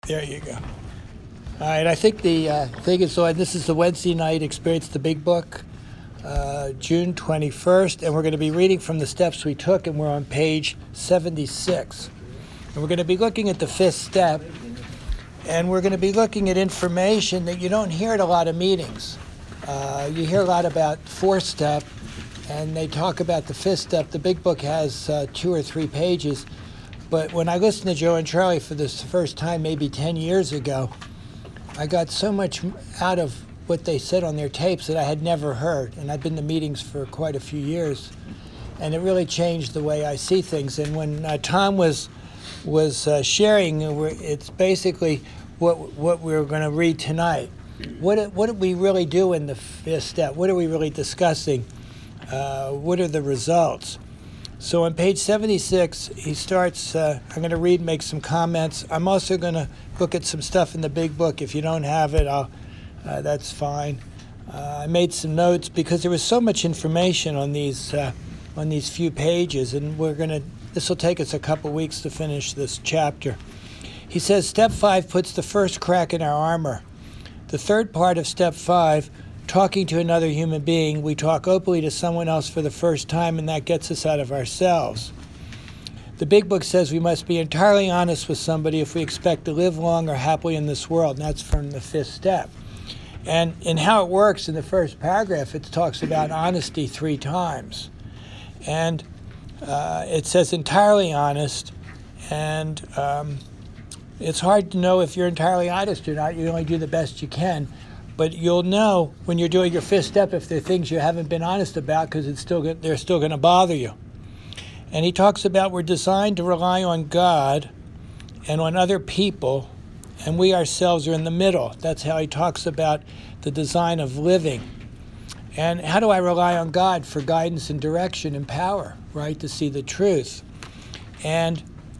There you go. All right, I think the thing is, so this is the Wednesday night Experience the Big Book, June 21st, and we're going to be reading from the steps we took, and we're on page 76. And we're going to be looking at the fifth step, and we're going to be looking at information that you don't hear at a lot of meetings. You hear a lot about fourth step, and they talk about the fifth step. The Big Book has 2 or 3 pages. But when I listened to Joe and Charlie for the first time, maybe 10 years ago, I got so much out of what they said on their tapes that I had never heard. And I've been to meetings for quite a few years. And it really changed the way I see things. And when Tom was sharing, it's basically what we're going to read tonight. What did we really do in the fifth step? What are we really discussing? What are the results? So on page 76, he starts, I'm going to read and make some comments. I'm also going to look at some stuff in the Big Book. If you don't have it, that's fine. I made some notes because there was so much information on these few pages, and this will take us a couple weeks to finish this chapter. He says, Step 5 puts the first crack in our armor. The third part of Step 5, talking to another human being, we talk openly to someone else for the first time, and that gets us out of ourselves. The Big Book says we must be entirely honest with somebody if we expect to live long or happily in this world, and that's from the fifth step. And in how it works in the first paragraph, it talks about honesty 3 times. And it says entirely honest, and it's hard to know if you're entirely honest or not. You only do the best you can. But you'll know when you're doing your fifth step if there are things you haven't been honest about, because they're still going to bother you. And he talks about we're designed to rely on God and on other people, and we ourselves are in the middle. That's how he talks about the design of living. And how do I rely on God for guidance and direction and power, right, to see the truth? And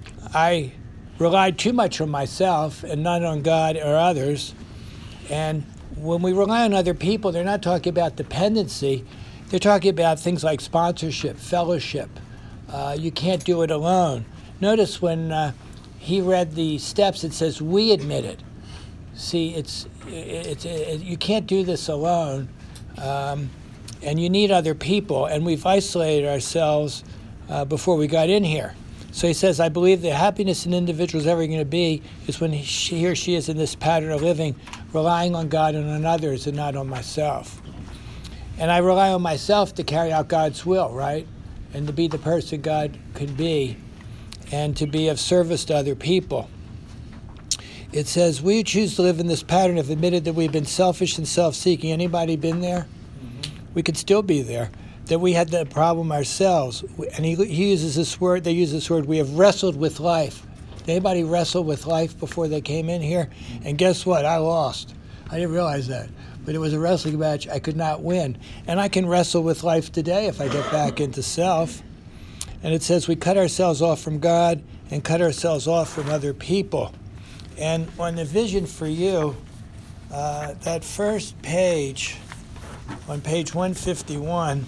I relied too much on myself and not on God or others. And when we rely on other people, they're not talking about dependency. They're talking about things like sponsorship, fellowship. You can't do it alone. Notice when he read the steps, it says, we admit it. See, you can't do this alone, and you need other people, and we've isolated ourselves before we got in here. So he says, I believe the happiness an individual is ever going to be is when he or she is in this pattern of living, relying on God and on others and not on myself. And I rely on myself to carry out God's will, right? And to be the person God can be and to be of service to other people. It says, we who choose to live in this pattern have admitted that we've been selfish and self-seeking. Anybody been there? Mm-hmm. We could still be there. That we had the problem ourselves. And he uses this word, they use this word, we have wrestled with life. Did anybody wrestle with life before they came in here? And guess what? I lost. I didn't realize that. But it was a wrestling match I could not win. And I can wrestle with life today if I get back into self. And it says we cut ourselves off from God and cut ourselves off from other people. And on the vision for you, that first page, on page 151,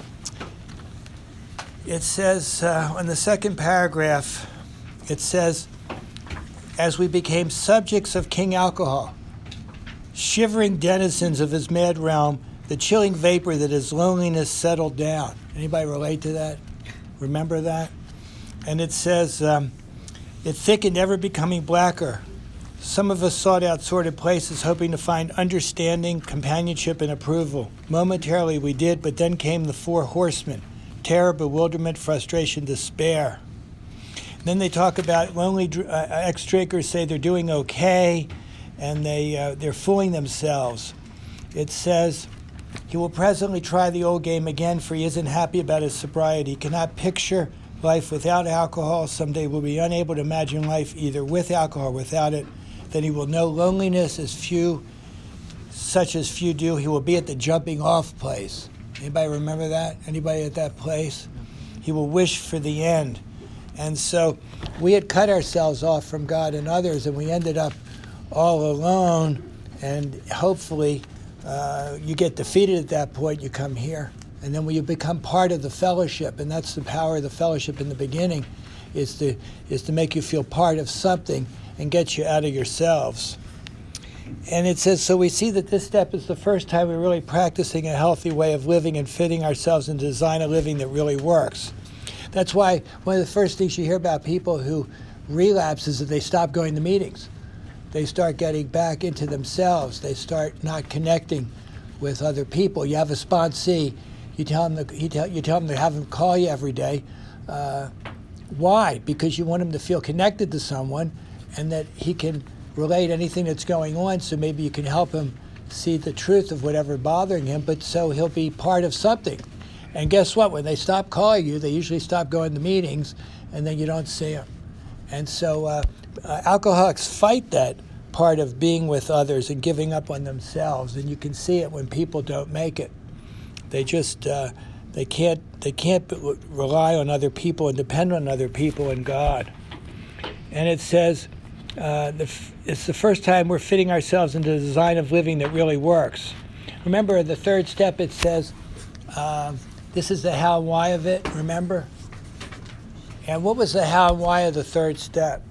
it says, on the second paragraph, it says, as we became subjects of King Alcohol, shivering denizens of his mad realm, the chilling vapor that his loneliness settled down. Anybody relate to that? Remember that? And it says, it thickened, ever becoming blacker. Some of us sought out sordid places, hoping to find understanding, companionship, and approval. Momentarily we did, but then came the 4 horsemen. Terror, bewilderment, frustration, despair. Then they talk about lonely ex-drinkers say they're doing okay, and they're fooling themselves. It says, he will presently try the old game again, for he isn't happy about his sobriety. He cannot picture life without alcohol. Someday will be unable to imagine life either with alcohol or without it. Then he will know loneliness such as few do. He will be at the jumping off place. Anybody remember that? Anybody at that place? He will wish for the end. And so we had cut ourselves off from God and others, and we ended up all alone. And hopefully you get defeated at that point, you come here. And then when you become part of the fellowship, and that's the power of the fellowship in the beginning, is to make you feel part of something. and gets you out of yourselves. And it says, so we see that this step is the first time we're really practicing a healthy way of living and fitting ourselves into design a living that really works. That's why one of the first things you hear about people who relapse is that they stop going to meetings. They start getting back into themselves. They start not connecting with other people. You have a sponsee, you tell them to have him call you every day. Why? Because you want him to feel connected to someone and that he can relate anything that's going on, so maybe you can help him see the truth of whatever bothering him, but so he'll be part of something. And guess what? When they stop calling you, they usually stop going to meetings, and then you don't see them. And so alcoholics fight that part of being with others and giving up on themselves, and you can see it when people don't make it. They just they can't rely on other people and depend on other people and God. And it says it's the first time we're fitting ourselves into the design of living that really works. Remember, the third step, it says, this is the how and why of it, remember? And what was the how and why of the third step?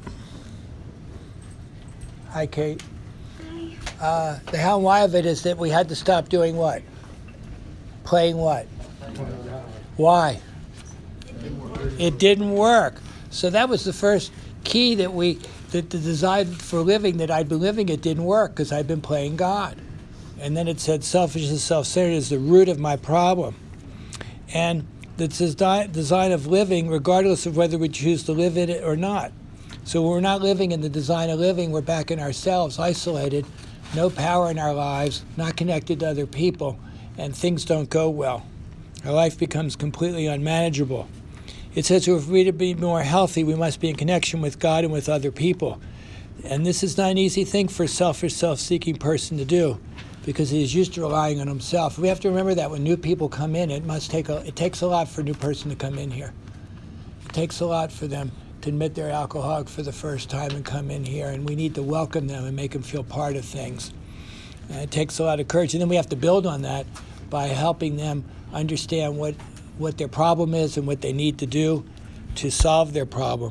Hi, Kate. Hi. The how and why of it is that we had to stop doing what? Playing what? Why? It didn't work. So that was the first key that the design for living that I'd been living, it didn't work because I'd been playing God. And then it said selfish and self-centered is the root of my problem. And the design of living, regardless of whether we choose to live in it or not. So when we're not living in the design of living, we're back in ourselves, isolated, no power in our lives, not connected to other people, and things don't go well. Our life becomes completely unmanageable. It says if we're to be more healthy, we must be in connection with God and with other people. And this is not an easy thing for a selfish, self-seeking person to do because he is used to relying on himself. We have to remember that when new people come in, it takes a lot for a new person to come in here. It takes a lot for them to admit they're alcoholic for the first time and come in here, and we need to welcome them and make them feel part of things. And it takes a lot of courage, and then we have to build on that by helping them understand what their problem is and what they need to do to solve their problem.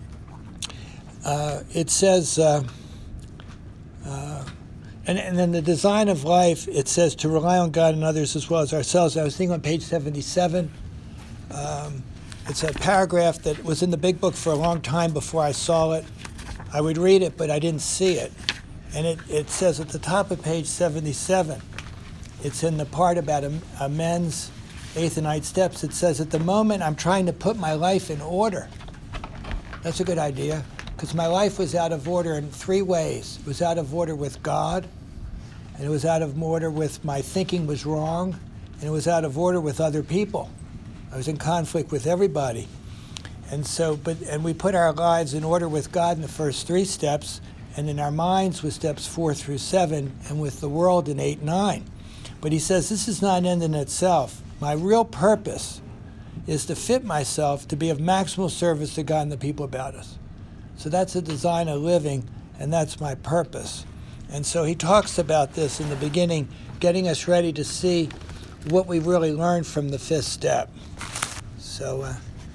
It says, and then the design of life, it says to rely on God and others as well as ourselves. I was thinking on page 77, it's a paragraph that was in the big book for a long time before I saw it. I would read it, but I didn't see it. And it says at the top of page 77, it's in the part about a men's 8th and 9th steps. It says, at the moment, I'm trying to put my life in order. That's a good idea, because my life was out of order in 3 ways. It was out of order with God, and it was out of order with my thinking was wrong, and it was out of order with other people. I was in conflict with everybody. And so, and we put our lives in order with God in the first 3 steps, and in our minds with steps 4 through 7, and with the world in 8 and 9. But he says, this is not an end in itself. My real purpose is to fit myself to be of maximal service to God and the people about us. So that's a design of living, and that's my purpose. And so he talks about this in the beginning, getting us ready to see what we really learned from the 5th step. So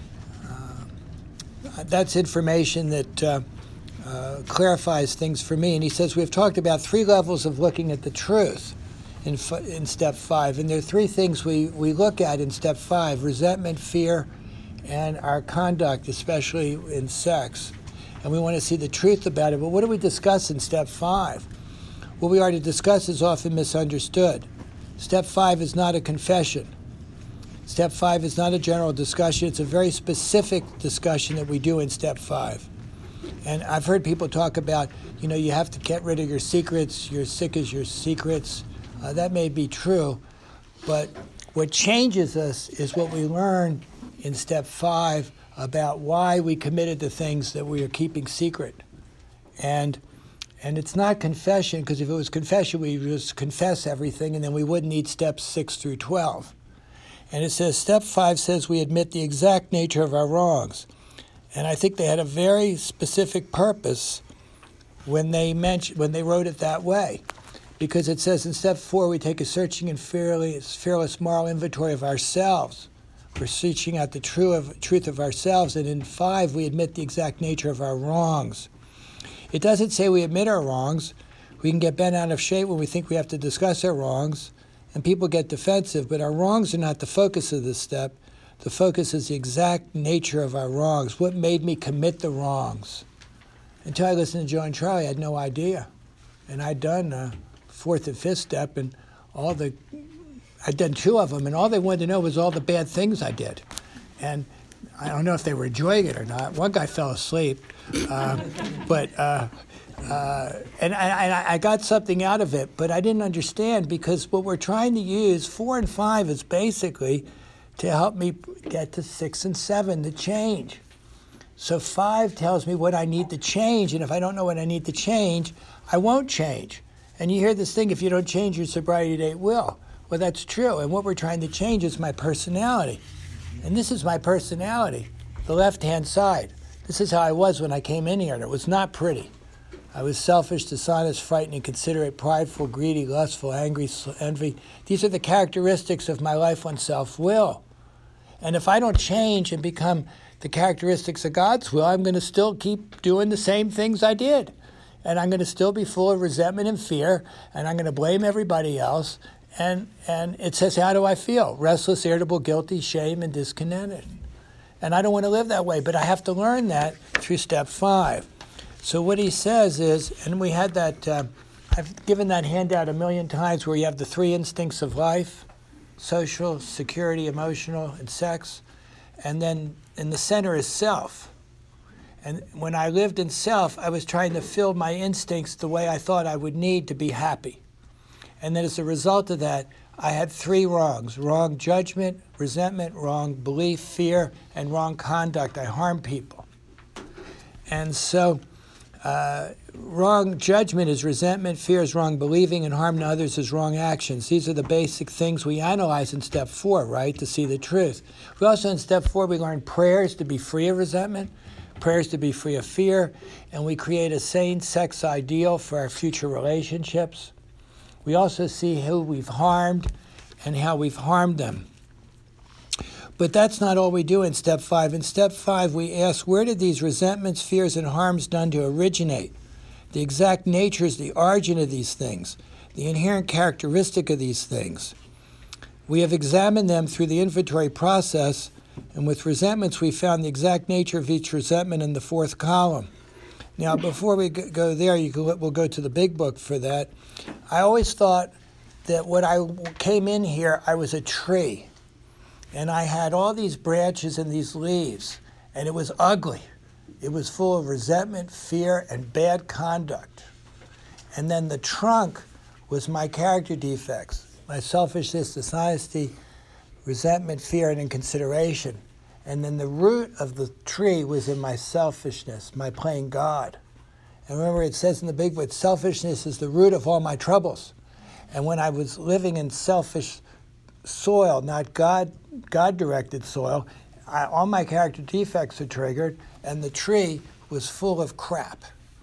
that's information that clarifies things for me. And he says we've talked about 3 levels of looking at the truth in step 5. And there are 3 things we look at in step 5: resentment, fear, and our conduct, especially in sex. And we want to see the truth about it. But what do we discuss in step 5? What we are to discuss is often misunderstood. Step 5 is not a confession. Step 5 is not a general discussion. It's a very specific discussion that we do in step 5. And I've heard people talk about, you have to get rid of your secrets. You're sick as your secrets. That may be true, but what changes us is what we learn in step 5 about why we committed to things that we are keeping secret. And it's not confession, because if it was confession, we would just confess everything, and then we wouldn't need steps 6 through 12. And it says, step 5 says we admit the exact nature of our wrongs. And I think they had a very specific purpose when they wrote it that way. Because it says in step 4, we take a searching and fearless moral inventory of ourselves. We're searching out the truth of ourselves. And in 5, we admit the exact nature of our wrongs. It doesn't say we admit our wrongs. We can get bent out of shape when we think we have to discuss our wrongs, and people get defensive, but our wrongs are not the focus of this step. The focus is the exact nature of our wrongs. What made me commit the wrongs? Until I listened to Joe and Charlie, I had no idea. And I'd done fourth and fifth step, and I'd done two of them, and all they wanted to know was all the bad things I did. And I don't know if they were enjoying it or not. One guy fell asleep, and I got something out of it, but I didn't understand, because what we're trying to use, 4 and 5, is basically to help me get to 6 and 7, to change. So 5 tells me what I need to change, and if I don't know what I need to change, I won't change. And you hear this thing, if you don't change, your sobriety date will. Well, that's true, and what we're trying to change is my personality. And this is my personality, the left-hand side. This is how I was when I came in here, and it was not pretty. I was selfish, dishonest, frightened, inconsiderate, prideful, greedy, lustful, angry, envy. These are the characteristics of my life on self-will. And if I don't change and become the characteristics of God's will, I'm going to still keep doing the same things I did. And I'm going to still be full of resentment and fear, and I'm going to blame everybody else. And it says, how do I feel? Restless, irritable, guilty, shame, and discontented. And I don't want to live that way, but I have to learn that through step 5. So what he says is, and we had that, I've given that handout a million times, where you have the 3 instincts of life: social, security, emotional, and sex. And then in the center is self. And when I lived in self, I was trying to fill my instincts the way I thought I would need to be happy. And then as a result of that, I had 3 wrongs: wrong judgment, resentment, wrong belief, fear, and wrong conduct. I harmed people. And so wrong judgment is resentment, fear is wrong believing, and harm to others is wrong actions. These are the basic things we analyze in step 4, right, to see the truth. We also, in step 4, we learn prayers to be free of resentment, prayers to be free of fear, and we create a sane sex ideal for our future relationships. We also see who we've harmed and how we've harmed them. But that's not all we do in step 5. In step 5, we ask, where did these resentments, fears, and harms done to originate? The exact natures, the origin of these things, the inherent characteristic of these things. We have examined them through the inventory process, and with resentments, we found the exact nature of each resentment in the 4th column. Now, before we go there, we'll go to the big book for that. I always thought that when I came in here, I was a tree. And I had all these branches and these leaves, and it was ugly. It was full of resentment, fear, and bad conduct. And then the trunk was my character defects, my selfishness, dishonesty, resentment, fear, and inconsideration. And then the root of the tree was in my selfishness, my playing God. And remember, it says in the big book, selfishness is the root of all my troubles. And when I was living in selfish soil, not God-directed soil, all my character defects are triggered, and the tree was full of crap.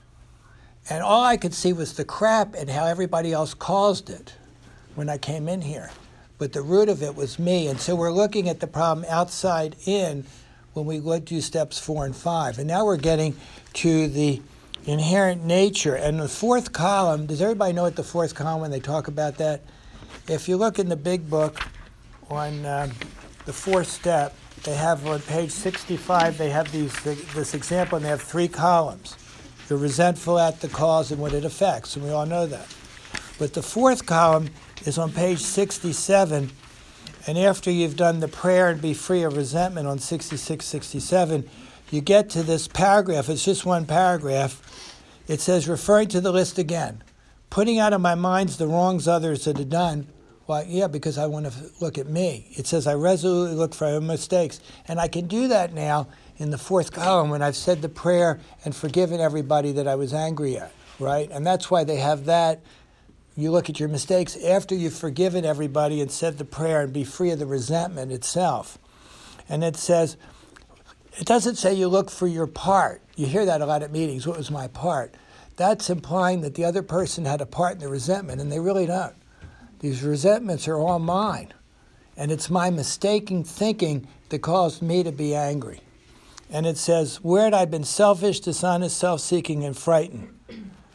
And all I could see was the crap and how everybody else caused it when I came in here. But the root of it was me. And so we're looking at the problem outside in when we do steps 4 and 5. And now we're getting to the inherent nature. And the 4th column, does everybody know what the 4th column, when they talk about that? If you look in the big book on the 4th step, they have on page 65, they have this example, and they have 3 columns. You're resentful at the cause and what it affects, and we all know that. But the 4th column is on page 67, and after you've done the prayer and be free of resentment on 66, 67, you get to this paragraph. It's just one paragraph. It says, referring to the list again, putting out of my mind the wrongs others had done. Well, yeah, because I want to look at me. It says, I resolutely look for my own mistakes. And I can do that now in the 4th column when I've said the prayer and forgiven everybody that I was angry at, right? And that's why they have that. You look at your mistakes after you've forgiven everybody and said the prayer and be free of the resentment itself. And it says, it doesn't say you look for your part. You hear that a lot at meetings. What was my part? That's implying that the other person had a part in the resentment, and they really don't. These resentments are all mine. And it's my mistaken thinking that caused me to be angry. And it says, where had I been selfish, dishonest, self-seeking, and frightened?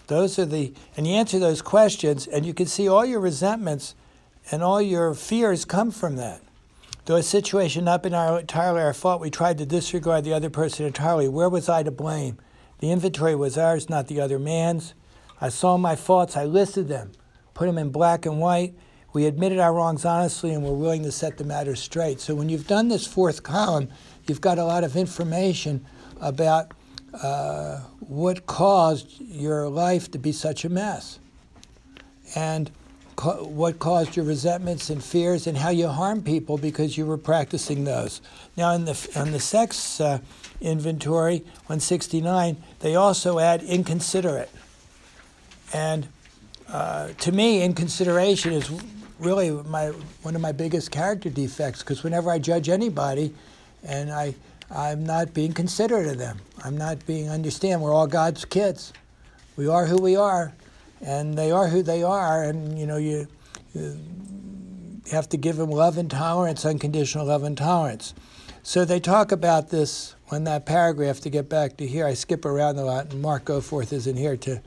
And you answer those questions, and you can see all your resentments and all your fears come from that. Though a situation not been entirely our fault, we tried to disregard the other person entirely. Where was I to blame? The inventory was ours, not the other man's. I saw my faults, I listed them, put them in black and white. We admitted our wrongs honestly and were willing to set the matter straight. So when you've done this fourth column, you've got a lot of information about what caused your life to be such a mess, and what caused your resentments and fears, and how you harm people because you were practicing those. Now, on the sex inventory, 169, they also add inconsiderate. And to me, inconsideration is really one of my biggest character defects, because whenever I judge anybody, and I'm not being considerate of them. I'm not being understand. We're all God's kids. We are who we are, and they are who they are. And you have to give them love and tolerance, unconditional love and tolerance. So they talk about this on that paragraph. To get back to here, I skip around a lot, and Mark Goforth isn't here to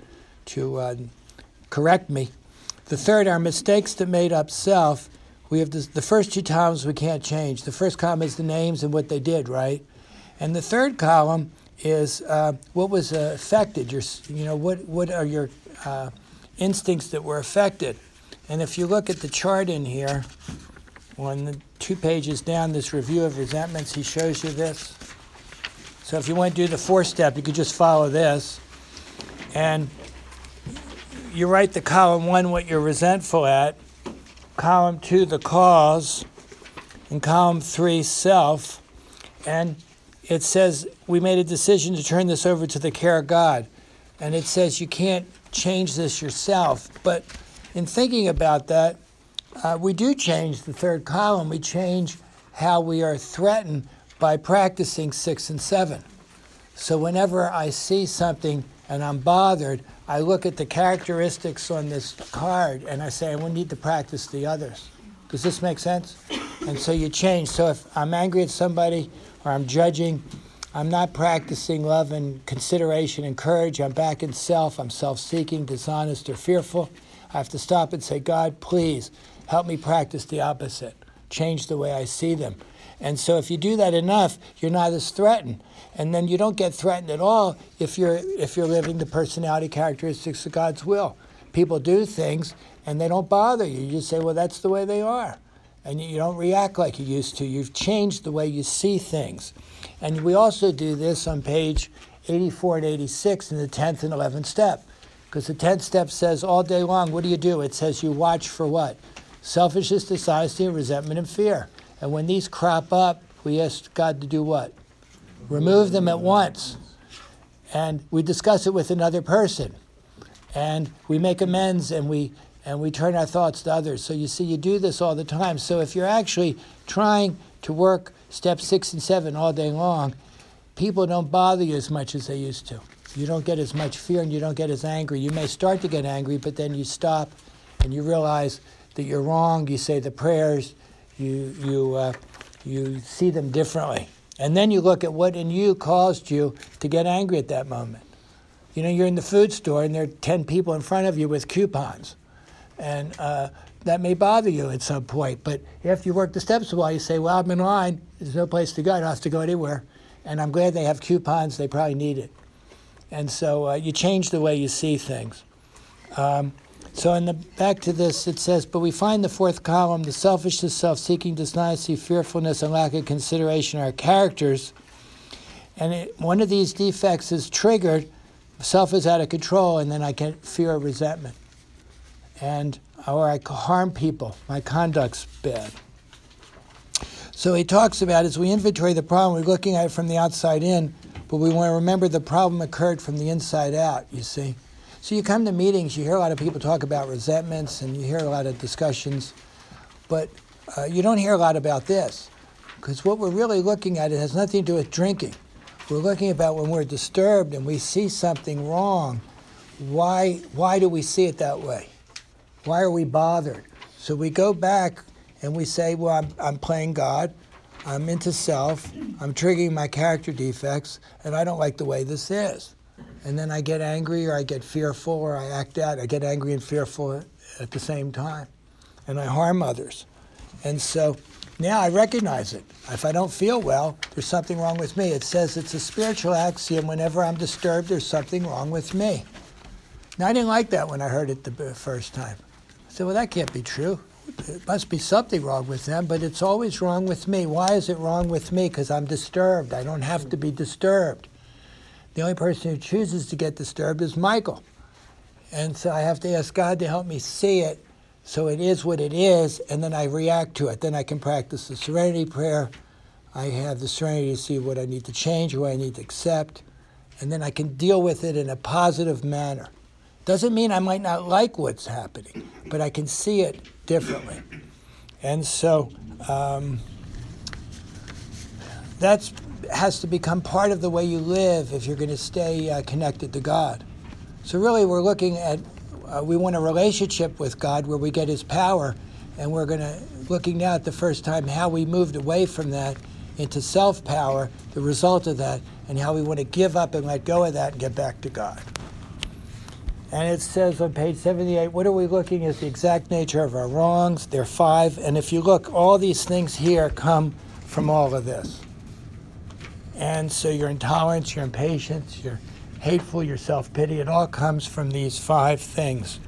correct me. The third are mistakes that made up self. We have the first two columns we can't change. The first column is the names and what they did, right? And the third column is what was affected. What are your instincts that were affected? And if you look at the chart in here, on the 2 pages down, this review of resentments, he shows you this. So if you want to do the fourth step, you could just follow this. And you write the column 1 what you're resentful at, column 2 the cause, and column 3 self. And it says we made a decision to turn this over to the care of God. And it says you can't change this yourself. But in thinking about that, we do change the third column. We change how we are threatened by practicing 6 and 7. So whenever I see something and I'm bothered, I look at the characteristics on this card and I say, I need to practice the others. Does this make sense? And so you change. So if I'm angry at somebody or I'm judging, I'm not practicing love and consideration and courage. I'm back in self. I'm self-seeking, dishonest, or fearful. I have to stop and say, God, please help me practice the opposite. Change the way I see them. And so if you do that enough, you're not as threatened. And then you don't get threatened at all if you're living the personality characteristics of God's will. People do things and they don't bother you. You just say, well, that's the way they are. And you don't react like you used to. You've changed the way you see things. And we also do this on page 84 and 86 in the 10th and 11th step. Because the 10th step says all day long, what do? It says you watch for what? Selfishness, dishonesty, resentment, and fear. And when these crop up, we ask God to do what? Remove them at once. And we discuss it with another person. And we make amends and we turn our thoughts to others. So you see, you do this all the time. So if you're actually trying to work step 6 and 7 all day long, people don't bother you as much as they used to. You don't get as much fear and you don't get as angry. You may start to get angry, but then you stop and you realize that you're wrong. You say the prayers. You see them differently. And then you look at what in you caused you to get angry at that moment. You're in the food store and there are 10 people in front of you with coupons. And that may bother you at some point. But after you work the steps a while, you say, well, I'm in line. There's no place to go. I don't have to go anywhere. And I'm glad they have coupons. They probably need it. And so you change the way you see things. So back to this, it says, but we find the fourth column, the selfishness, self-seeking, dishonesty, fearfulness, and lack of consideration are characters. And one of these defects is triggered, self is out of control, and then I get fear or resentment. Or I harm people, my conduct's bad. So he talks about, as we inventory the problem, we're looking at it from the outside in, but we want to remember the problem occurred from the inside out, you see. So you come to meetings, you hear a lot of people talk about resentments, and you hear a lot of discussions, but you don't hear a lot about this, because what we're really looking at, it has nothing to do with drinking. We're looking about when we're disturbed and we see something wrong, why do we see it that way? Why are we bothered? So we go back and we say, well, I'm playing God, I'm into self, I'm triggering my character defects, and I don't like the way this is. and then I get angry or I get fearful or I act out. I get angry and fearful at the same time, and I harm others. And so now I recognize it. If I don't feel well, there's something wrong with me. It says it's a spiritual axiom, whenever I'm disturbed, there's something wrong with me. Now, I didn't like that when I heard it the first time. I said, well, that can't be true. It must be something wrong with them, but it's always wrong with me. Why is it wrong with me? Because I'm disturbed. I don't have to be disturbed. The only person who chooses to get disturbed is Michael. And so I have to ask God to help me see it, so it is what it is, and then I react to it. Then I can practice the serenity prayer. I have the serenity to see what I need to change, what I need to accept, and then I can deal with it in a positive manner. Doesn't mean I might not like what's happening, but I can see it differently. And so that has to become part of the way you live if you're going to stay connected to God. So really we're looking at, we want a relationship with God where we get his power, and we're looking now at the first time how we moved away from that into self-power, the result of that, and how we want to give up and let go of that and get back to God. And it says on page 78, what are we looking at? The exact nature of our wrongs. There are 5. And if you look, all these things here come from all of this. And so your intolerance, your impatience, your hateful, your self-pity, it all comes from these 5 things.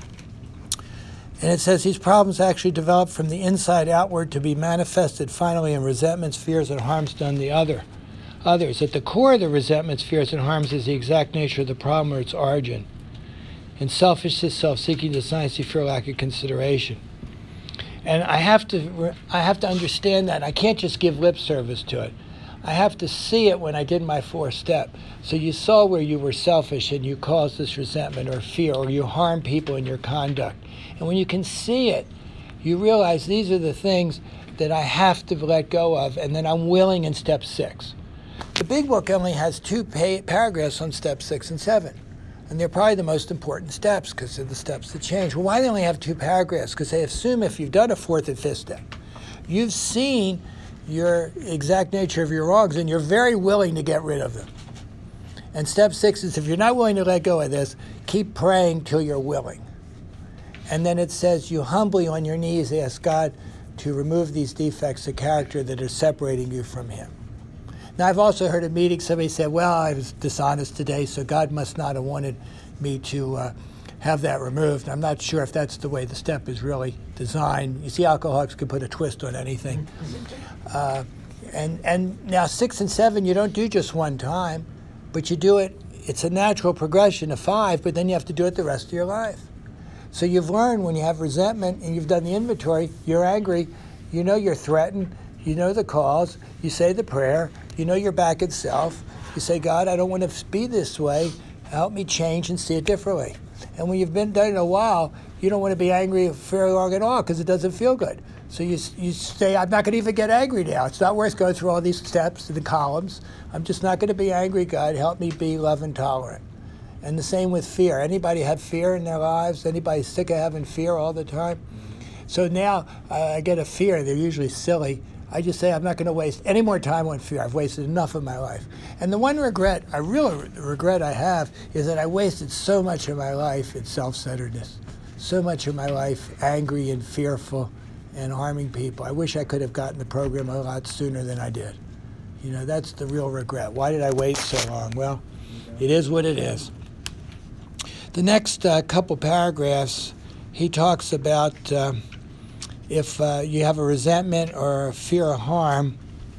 And it says these problems actually develop from the inside outward to be manifested finally in resentments, fears, and harms done to others. At the core of the resentments, fears, and harms is the exact nature of the problem or its origin. And selfishness, self-seeking, dishonesty, fear, lack of consideration. And I have to understand that. I can't just give lip service to it. I have to see it when I did my 4th step. So you saw where you were selfish and you caused this resentment or fear, or you harm people in your conduct. And when you can see it, you realize these are the things that I have to let go of, and then I'm willing in step 6. The big book only has 2 paragraphs on step 6 and 7. And they're probably the most important steps because they're the steps that change. Well, why do they only have 2 paragraphs? Because they assume if you've done a 4th and 5th step, you've seen your exact nature of your wrongs and you're very willing to get rid of them. And step 6 is if you're not willing to let go of this, keep praying till you're willing. And then it says you humbly on your knees ask God to remove these defects of character that are separating you from him. Now, I've also heard a meeting, somebody said, well, I was dishonest today, so God must not have wanted me to have that removed. I'm not sure if that's the way the step is really designed. You see, alcoholics can put a twist on anything. And now 6 and 7, you don't do just one time, but you do it, it's a natural progression of 5, but then you have to do it the rest of your life. So you've learned when you have resentment and you've done the inventory, you're angry, you know you're threatened, you know the cause, you say the prayer, you know you're back at self. You say, God, I don't want to be this way. Help me change and see it differently. And when you've been done it a while, you don't want to be angry very long at all because it doesn't feel good. So you say, I'm not going to even get angry now. It's not worth going through all these steps and the columns. I'm just not going to be angry. God, help me be love and tolerant. And the same with fear. Anybody have fear in their lives? Anybody sick of having fear all the time? So now I get a fear. They're usually silly. I just say I'm not going to waste any more time on fear. I've wasted enough of my life. And the one regret, a real regret I have, is that I wasted so much of my life in self-centeredness. So much of my life angry and fearful and harming people. I wish I could have gotten the program a lot sooner than I did. You know, that's the real regret. Why did I wait so long? Well, it is what it is. The next couple paragraphs, he talks about if you have a resentment or a fear of harm,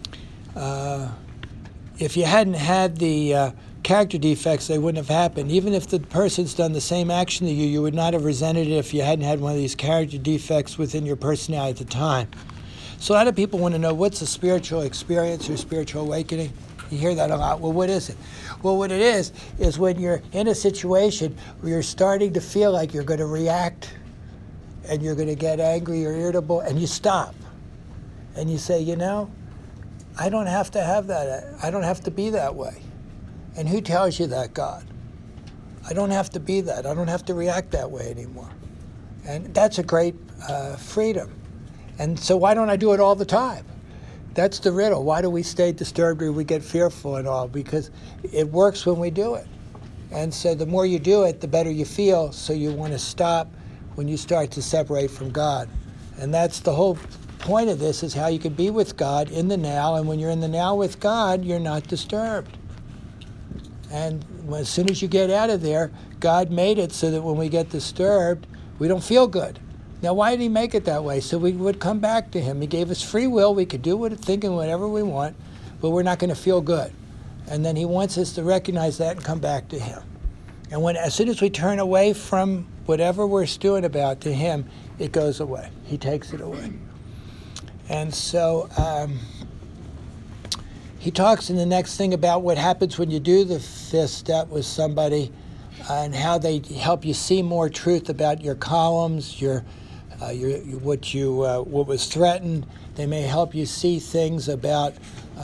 if you hadn't had the character defects, they wouldn't have happened. Even if the person's done the same action to you, you would not have resented it if you hadn't had one of these character defects within your personality at the time. So a lot of people want to know, what's a spiritual experience or spiritual awakening? You hear that a lot. Well, what is it? Well, what it is when you're in a situation where you're starting to feel like you're going to react and you're going to get angry or irritable, and you stop. And you say, you know, I don't have to have that. I don't have to be that way. And who tells you that, God? I don't have to be that. I don't have to react that way anymore. And that's a great freedom. And so why don't I do it all the time? That's the riddle. Why do we stay disturbed or we get fearful and all? Because it works when we do it. And so the more you do it, the better you feel. So you want to stop when you start to separate from God. And that's the whole point of this, is how you can be with God in the now. And when you're in the now with God, you're not disturbed. And as soon as you get out of there, God made it so that when we get disturbed, we don't feel good. Now, why did he make it that way? So we would come back to him. He gave us free will. We could do thinking whatever we want, but we're not going to feel good. And then he wants us to recognize that and come back to him. And as soon as we turn away from whatever we're stewing about to him, it goes away. He takes it away. And so he talks in the next thing about what happens when you do the fifth step with somebody, and how they help you see more truth about your columns, what was threatened. They may help you see things about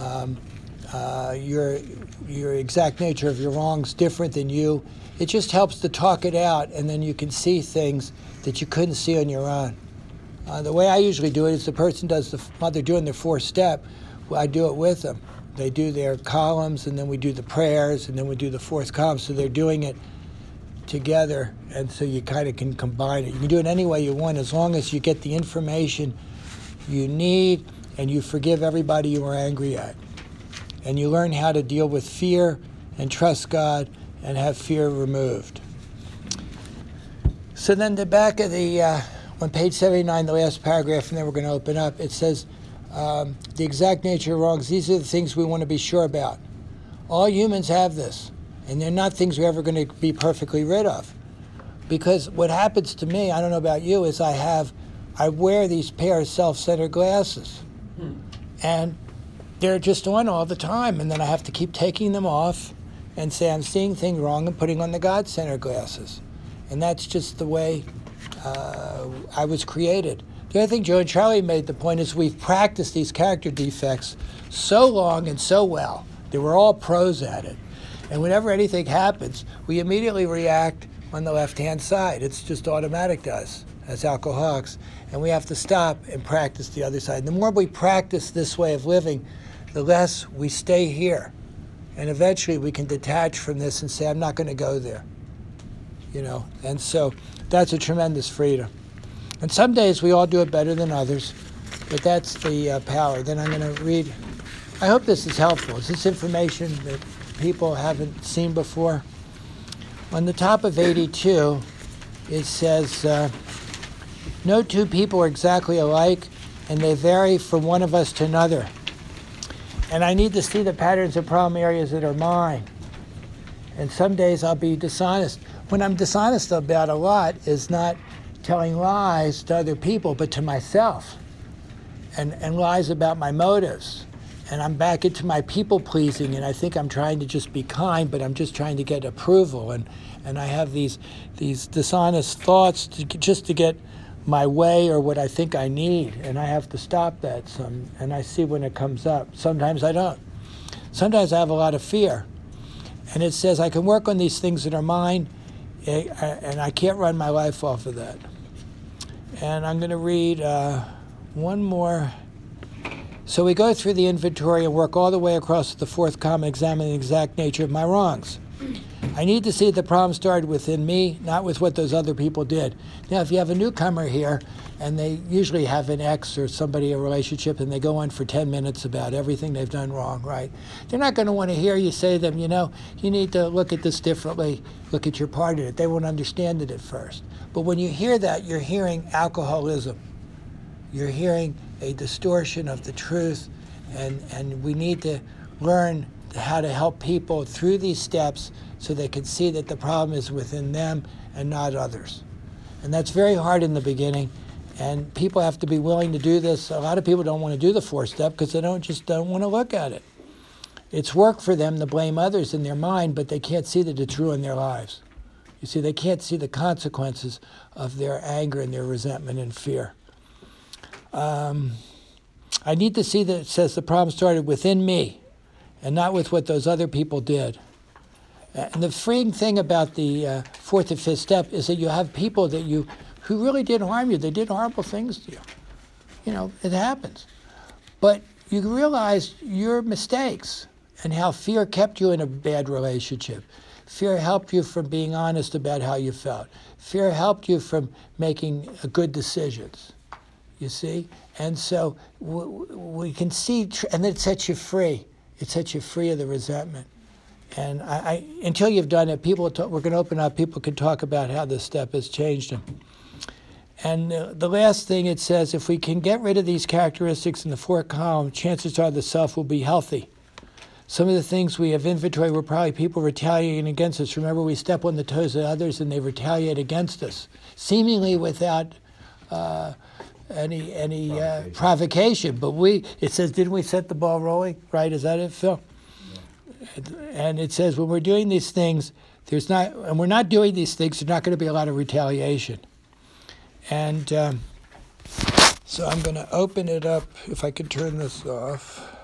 your exact nature of your wrongs different than you. It just helps to talk it out, and then you can see things that you couldn't see on your own. The way I usually do it is the person does while they're doing their fourth step, I do it with them. They do their columns, and then we do the prayers, and then we do the fourth column. So they're doing it together, and so you kind of can combine it. You can do it any way you want, as long as you get the information you need and you forgive everybody you were angry at. And you learn how to deal with fear and trust God and have fear removed. So then the back of on page 79, the last paragraph, and then we're going to open up, it says, the exact nature of wrongs, these are the things we want to be sure about. All humans have this. And they're not things we're ever going to be perfectly rid of. Because what happens to me, I don't know about you, is I wear these pair of self-centered glasses. And they're just on all the time. And then I have to keep taking them off and say I'm seeing things wrong and putting on the God-centered glasses. And that's just the way I was created. The other thing Joe and Charlie made the point is we've practiced these character defects so long and so well that we're all pros at it. And whenever anything happens, we immediately react on the left-hand side. It's just automatic to us as alcoholics. And we have to stop and practice the other side. And the more we practice this way of living, the less we stay here. And eventually we can detach from this and say, I'm not going to go there. And so that's a tremendous freedom. And some days we all do it better than others, but that's the power. Then I'm going to read. I hope this is helpful. Is this information that people haven't seen before? On the top of 82, it says, no two people are exactly alike, and they vary from one of us to another. And I need to see the patterns of problem areas that are mine. And some days I'll be dishonest. When I'm dishonest about a lot is not telling lies to other people, but to myself, and lies about my motives. And I'm back into my people-pleasing, and I think I'm trying to just be kind, but I'm just trying to get approval. And I have these dishonest thoughts just to get my way or what I think I need, and I have to stop that and I see when it comes up. Sometimes I don't. Sometimes I have a lot of fear. And it says I can work on these things that are mine, and I can't run my life off of that. And I'm going to read one more. So we go through the inventory and work all the way across the fourth column, examining the exact nature of my wrongs. I need to see that the problem started within me, not with what those other people did. Now, if you have a newcomer here, and they usually have an ex or somebody, a relationship, and they go on for 10 minutes about everything they've done wrong, right? They're not going to want to hear you say to them, you need to look at this differently, look at your part in it. They won't understand it at first. But when you hear that, you're hearing alcoholism. You're hearing a distortion of the truth, and we need to learn how to help people through these steps so they can see that the problem is within them and not others. And that's very hard in the beginning, and people have to be willing to do this. A lot of people don't want to do the fourth step because they don't want to look at it. It's work for them to blame others in their mind, but they can't see that it's ruined their lives. You see, they can't see the consequences of their anger and their resentment and fear. I need to see that it says the problem started within me and not with what those other people did. And the freeing thing about the fourth and fifth step is that you have people who really did harm you. They did horrible things to you. It happens. But you realize your mistakes and how fear kept you in a bad relationship. Fear helped you from being honest about how you felt. Fear helped you from making good decisions, you see? And so we can see, and then it sets you free. It sets you free of the resentment. And until you've done it, we're going to open up, people can talk about how this step has changed them. And the last thing it says, if we can get rid of these characteristics in the 4th column, chances are the self will be healthy. Some of the things we have inventory were probably people retaliating against us. Remember, we step on the toes of others and they retaliate against us, seemingly without any provocation. But it says, didn't we set the ball rolling? Right? Is that it, Phil? Yeah. And it says when we're doing these things, and we're not doing these things, there's not going to be a lot of retaliation. And so I'm going to open it up, if I could turn this off.